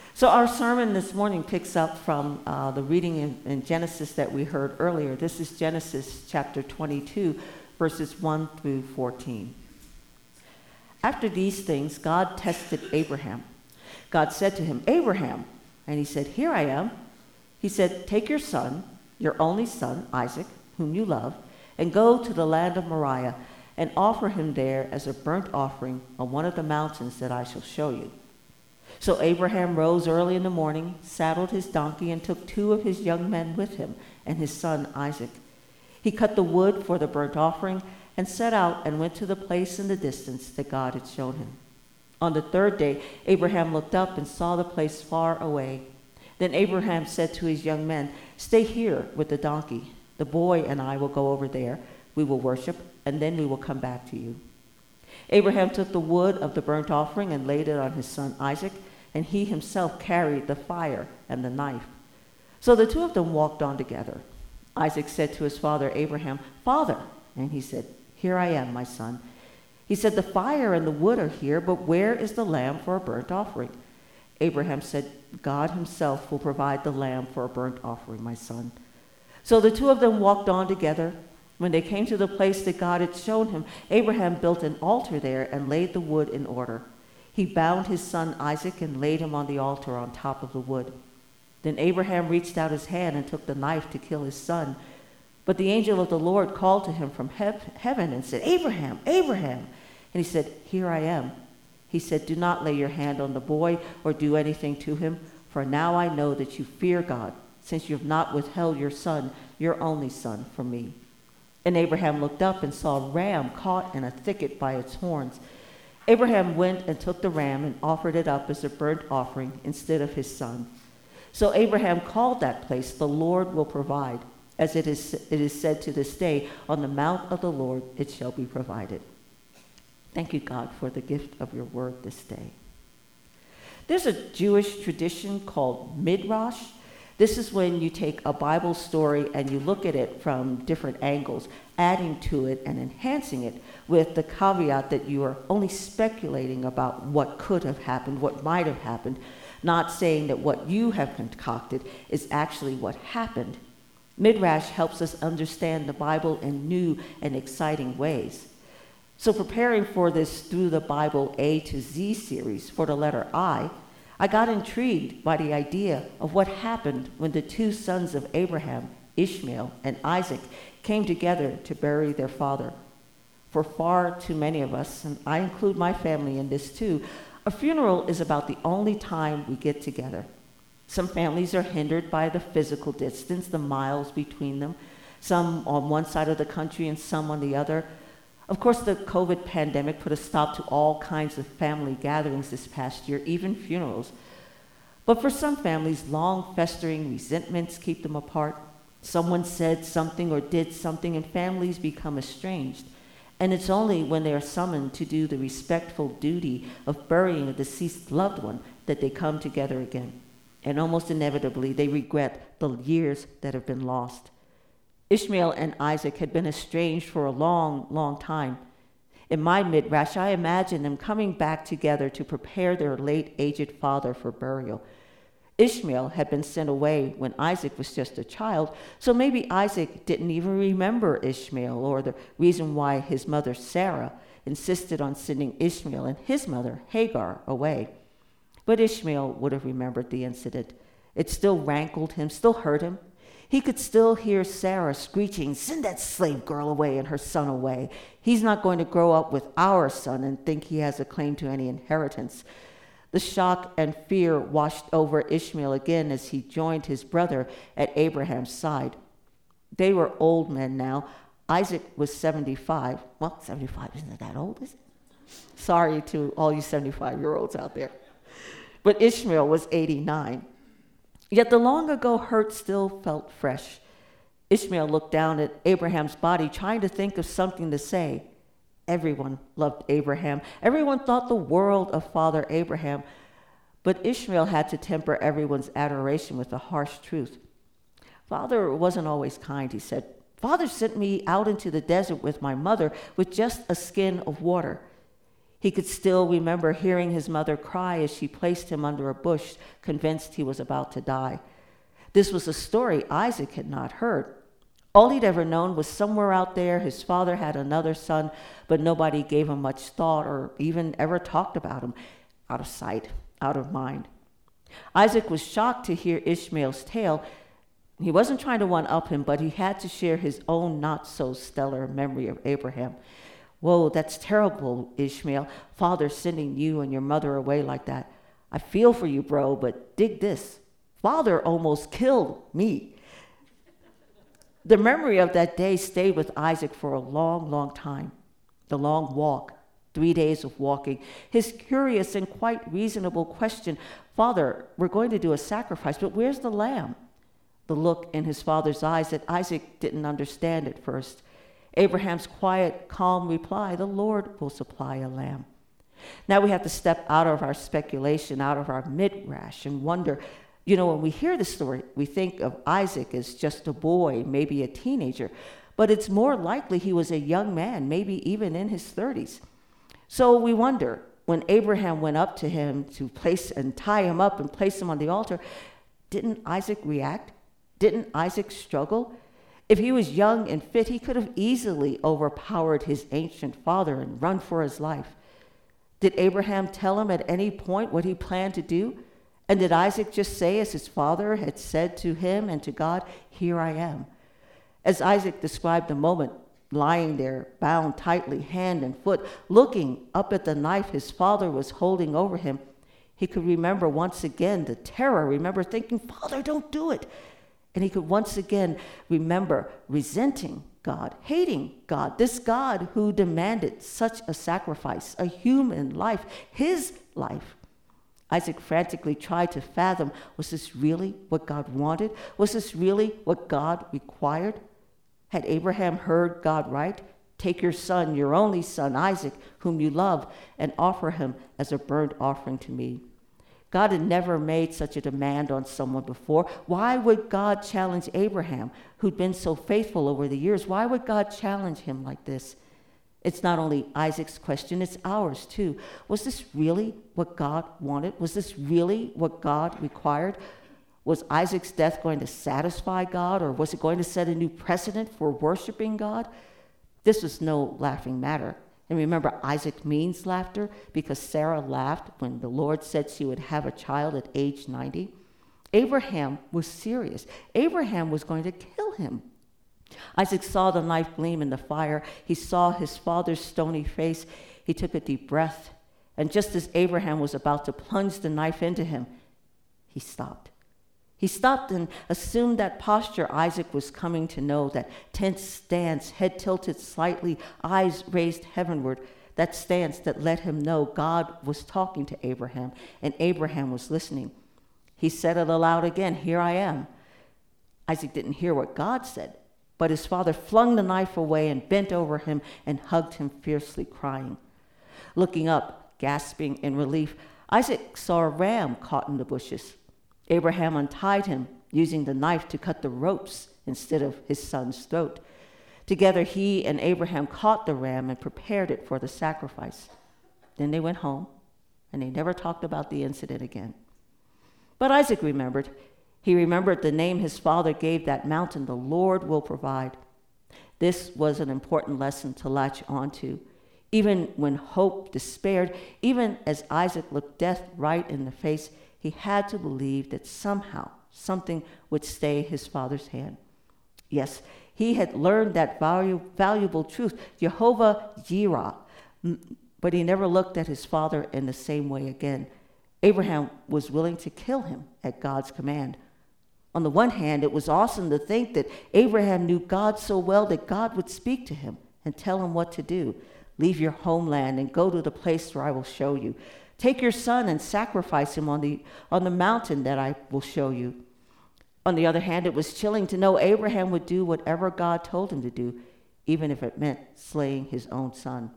So our sermon this morning picks up from the reading in Genesis that we heard earlier. This is Genesis chapter 22, verses 1 through 14. After these things, God tested Abraham. God said to him, "Abraham," and he said, "Here I am." He said, "Take your son, your only son, Isaac, whom you love, and go to the land of Moriah and offer him there as a burnt offering on one of the mountains that I shall show you." So Abraham rose early in the morning, saddled his donkey, and took 2 of his young men with him and his son Isaac. He cut the wood for the burnt offering and set out and went to the place in the distance that God had shown him. On the 3rd day, Abraham looked up and saw the place far away. Then Abraham said to his young men, "Stay here with the donkey. The boy and I will go over there. We will worship, and then we will come back to you." Abraham took the wood of the burnt offering and laid it on his son Isaac, and he himself carried the fire and the knife. So the 2 of them walked on together. Isaac said to his father Abraham, "Father," and he said, "Here I am, my son." He said, "The fire and the wood are here, but where is the lamb for a burnt offering?" Abraham said, "God himself will provide the lamb for a burnt offering, my son." So the 2 of them walked on together. When they came to the place that God had shown him, Abraham built an altar there and laid the wood in order. He bound his son Isaac and laid him on the altar on top of the wood. Then Abraham reached out his hand and took the knife to kill his son. But the angel of the Lord called to him from heaven and said, "Abraham, Abraham." And he said, "Here I am." He said, "Do not lay your hand on the boy or do anything to him, for now I know that you fear God, since you have not withheld your son, your only son, from me." And Abraham looked up and saw a ram caught in a thicket by its horns. Abraham went and took the ram and offered it up as a burnt offering instead of his son. So Abraham called that place, "The Lord will provide," as it is said to this day, "On the mount of the Lord it shall be provided." Thank you, God, for the gift of your word this day. There's a Jewish tradition called Midrash. This is when you take a Bible story and you look at it from different angles, adding to it and enhancing it with the caveat that you are only speculating about what could have happened, what might have happened, not saying that what you have concocted is actually what happened. Midrash helps us understand the Bible in new and exciting ways. So preparing for this Through the Bible A to Z series for the letter I got intrigued by the idea of what happened when the 2 sons of Abraham, Ishmael and Isaac, came together to bury their father. For far too many of us, and I include my family in this too, a funeral is about the only time we get together. Some families are hindered by the physical distance, the miles between them, some on one side of the country and some on the other. Of course, the COVID pandemic put a stop to all kinds of family gatherings this past year, even funerals. But for some families, long festering resentments keep them apart. Someone said something or did something, and families become estranged. And it's only when they are summoned to do the respectful duty of burying a deceased loved one that they come together again. And almost inevitably, they regret the years that have been lost. Ishmael and Isaac had been estranged for a long, long time. In my midrash, I imagine them coming back together to prepare their late aged father for burial. Ishmael had been sent away when Isaac was just a child, so maybe Isaac didn't even remember Ishmael or the reason why his mother Sarah insisted on sending Ishmael and his mother Hagar away. But Ishmael would have remembered the incident. It still rankled him, still hurt him. He could still hear Sarah screeching, "Send that slave girl away and her son away. He's not going to grow up with our son and think he has a claim to any inheritance." The shock and fear washed over Ishmael again as he joined his brother at Abraham's side. They were old men now. Isaac was 75. Well, 75 isn't that old, is it? Sorry to all you 75-year-olds out there. But Ishmael was 89. Yet the long ago hurt still felt fresh. Ishmael looked down at Abraham's body, trying to think of something to say. Everyone loved Abraham. Everyone thought the world of Father Abraham. But Ishmael had to temper everyone's adoration with a harsh truth. "Father wasn't always kind," he said. "Father sent me out into the desert with my mother with just a skin of water. He could still remember hearing his mother cry as she placed him under a bush, convinced he was about to die. This was a story Isaac had not heard. All he'd ever known was somewhere out there his father had another son, but nobody gave him much thought or even ever talked about him. Out of sight, out of mind. Isaac was shocked to hear Ishmael's tale. He wasn't trying to one-up him, but he had to share his own not-so-stellar memory of Abraham. Whoa, that's terrible, Ishmael. Father sending you and your mother away like that. I feel for you, bro, but dig this. Father almost killed me. The memory of that day stayed with Isaac for a long, long time. The long walk, 3 days of walking. His curious and quite reasonable question, Father, we're going to do a sacrifice, but where's the lamb? The look in his father's eyes that Isaac didn't understand at first. Abraham's quiet, calm reply, the Lord will supply a lamb. Now we have to step out of our speculation, out of our midrash, and wonder, when we hear the story, we think of Isaac as just a boy, maybe a teenager, but it's more likely he was a young man, maybe even in his 30s. So we wonder, when Abraham went up to him to place and tie him up and place him on the altar, didn't Isaac react? Didn't Isaac struggle? If he was young and fit, he could have easily overpowered his ancient father and run for his life. Did Abraham tell him at any point what he planned to do? And did Isaac just say, as his father had said to him and to God, here I am? As Isaac described the moment, lying there, bound tightly, hand and foot, looking up at the knife his father was holding over him, he could remember once again the terror, remember thinking, Father, don't do it. And he could once again remember resenting God, hating God, this God who demanded such a sacrifice, a human life, his life. Isaac frantically tried to fathom, was this really what God wanted? Was this really what God required? Had Abraham heard God right? Take your son, your only son, Isaac, whom you love, and offer him as a burnt offering to me. God had never made such a demand on someone before. Why would God challenge Abraham, who'd been so faithful over the years? Why would God challenge him like this? It's not only Isaac's question, it's ours too. Was this really what God wanted? Was this really what God required? Was Isaac's death going to satisfy God, or was it going to set a new precedent for worshiping God? This was no laughing matter. And remember, Isaac means laughter because Sarah laughed when the Lord said she would have a child at age 90. Abraham was serious. Abraham was going to kill him. Isaac saw the knife gleam in the fire. He saw his father's stony face. He took a deep breath. And just as Abraham was about to plunge the knife into him, he stopped. He stopped and assumed that posture Isaac was coming to know, that tense stance, head tilted slightly, eyes raised heavenward, that stance that let him know God was talking to Abraham and Abraham was listening. He said it aloud again, here I am. Isaac didn't hear what God said, but his father flung the knife away and bent over him and hugged him fiercely, crying. Looking up, gasping in relief, Isaac saw a ram caught in the bushes. Abraham untied him, using the knife to cut the ropes instead of his son's throat. Together, he and Abraham caught the ram and prepared it for the sacrifice. Then they went home, and they never talked about the incident again. But Isaac remembered. He remembered the name his father gave that mountain, the Lord will provide. This was an important lesson to latch onto. Even when hope despaired, even as Isaac looked death right in the face, he had to believe that somehow something would stay his father's hand. Yes, he had learned that valuable truth, Jehovah Jireh, but he never looked at his father in the same way again. Abraham was willing to kill him at God's command. On the one hand, it was awesome to think that Abraham knew God so well that God would speak to him and tell him what to do. Leave your homeland and go to the place where I will show you. Take your son and sacrifice him on the mountain that I will show you. On the other hand, it was chilling to know Abraham would do whatever God told him to do, even if it meant slaying his own son.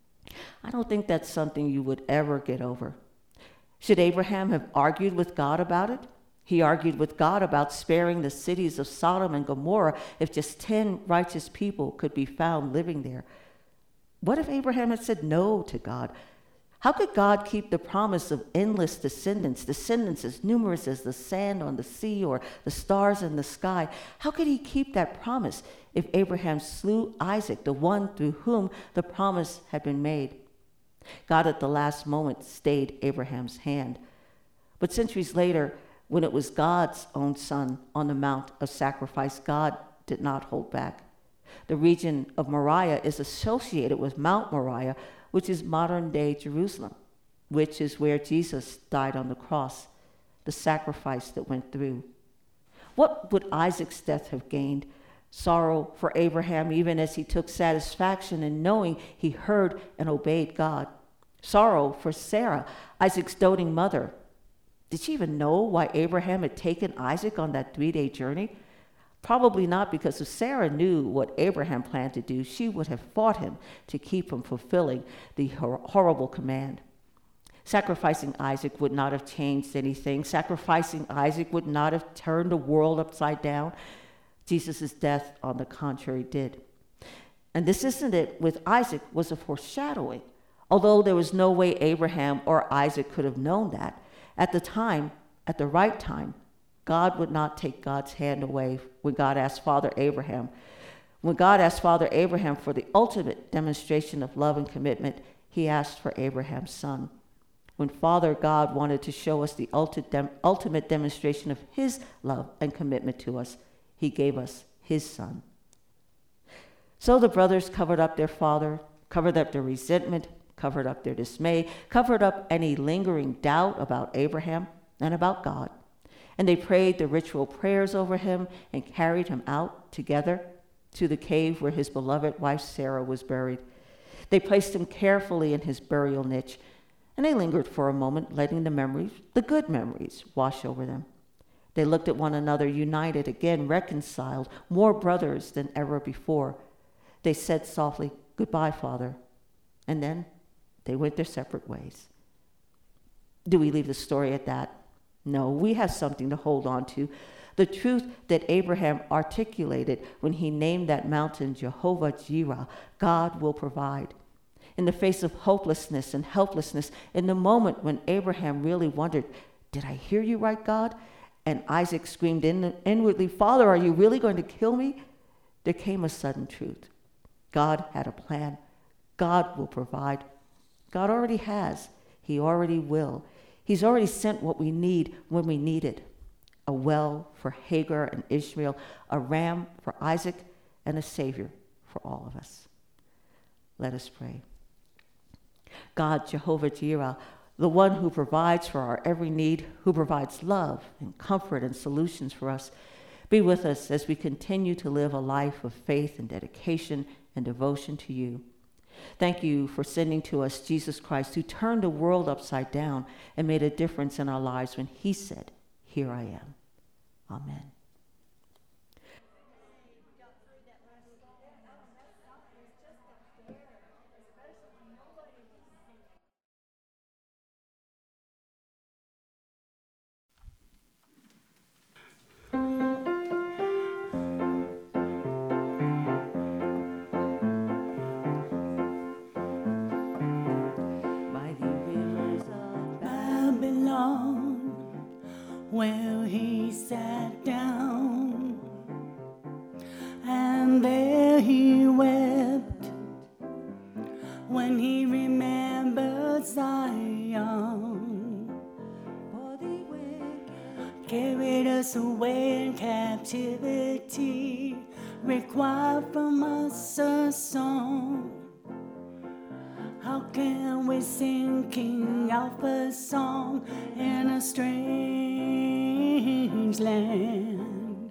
I don't think that's something you would ever get over. Should Abraham have argued with God about it? He argued with God about sparing the cities of Sodom and Gomorrah if just 10 righteous people could be found living there. What if Abraham had said no to God? How could God keep the promise of endless descendants as numerous as the sand on the sea or the stars in the sky? How could he keep that promise if Abraham slew Isaac, the one through whom the promise had been made? God at the last moment stayed Abraham's hand. But centuries later, when it was God's own son on the Mount of Sacrifice, God did not hold back. The region of Moriah is associated with Mount Moriah, which is modern-day Jerusalem, which is where Jesus died on the cross, the sacrifice that went through. What would Isaac's death have gained? Sorrow for Abraham, even as he took satisfaction in knowing he heard and obeyed God. Sorrow for Sarah, Isaac's doting mother. Did she even know why Abraham had taken Isaac on that 3-day journey? Probably not, because if Sarah knew what Abraham planned to do, she would have fought him to keep from fulfilling the horrible command. Sacrificing Isaac would not have changed anything. Sacrificing Isaac would not have turned the world upside down. Jesus' death, on the contrary, did. And this, isn't it, with Isaac was a foreshadowing. Although there was no way Abraham or Isaac could have known that, at the time, at the right time, God would not take God's hand away when God asked Father Abraham. When God asked Father Abraham for the ultimate demonstration of love and commitment, he asked for Abraham's son. When Father God wanted to show us the ultimate demonstration of his love and commitment to us, he gave us his son. So the brothers covered up their father, covered up their resentment, covered up their dismay, covered up any lingering doubt about Abraham and about God. And they prayed the ritual prayers over him and carried him out together to the cave where his beloved wife Sarah was buried. They placed him carefully in his burial niche, and they lingered for a moment, letting the memories, the good memories, wash over them. They looked at one another, united, again reconciled, more brothers than ever before. They said softly, "Goodbye, Father." And then they went their separate ways. Do we leave the story at that? No, we have something to hold on to. The truth that Abraham articulated when he named that mountain Jehovah Jireh, God will provide. In the face of hopelessness and helplessness, in the moment when Abraham really wondered, "Did I hear you right, God?" And Isaac screamed inwardly, "Father, are you really going to kill me?" There came a sudden truth. God had a plan. God will provide. God already has. He already will. He's already sent what we need when we need it. A well for Hagar and Ishmael, a ram for Isaac, and a Savior for all of us. Let us pray. God, Jehovah Jireh, the one who provides for our every need, who provides love and comfort and solutions for us, be with us as we continue to live a life of faith and dedication and devotion to you. Thank you for sending to us Jesus Christ, who turned the world upside down and made a difference in our lives when he said, "Here I am." Amen. Well, he sat down, and there he wept when he remembered Zion. For the wicked carried us away in captivity, required from us a song. How can we sing King Alpha's song in a strange land?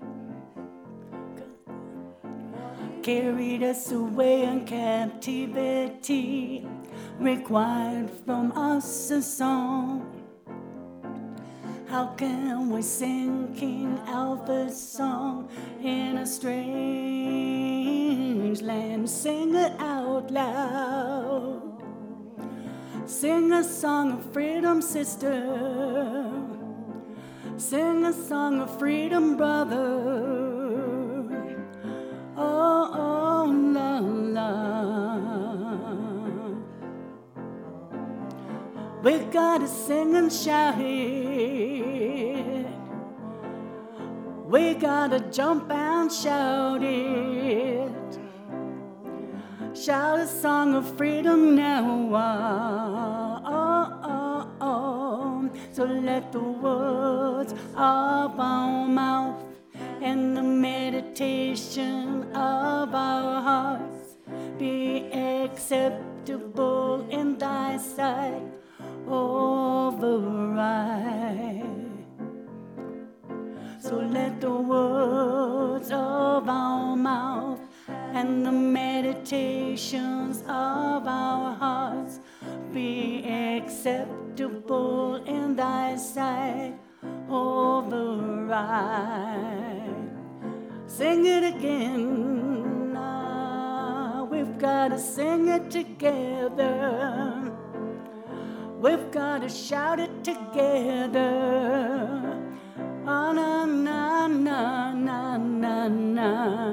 Carried us away in captivity, required from us a song. How can we sing King Alpha's song in a strange land? Sing it out loud. Sing a song of freedom, sister. Sing a song of freedom, brother. Oh, oh, la, la. We gotta sing and shout it. We gotta jump and shout it. Shout a song of freedom now. So let the words of our mouth and the meditation of our hearts be acceptable in thy sight, override. So let the words of our mouth and the meditations of our hearts be acceptable in thy sight, override. Sing it again. We've got to sing it together. We've got to shout it together. Oh, na, na, na, na, na, na.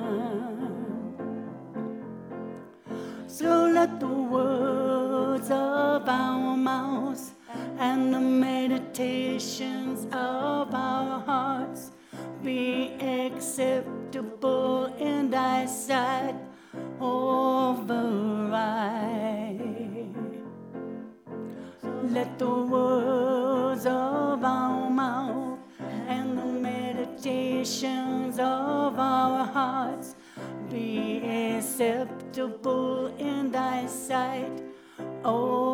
So let the words of our mouths and the meditations of our hearts be acceptable in thy sight, override. Let the words of our mouth and the meditations of our hearts be acceptable in thy sight, override.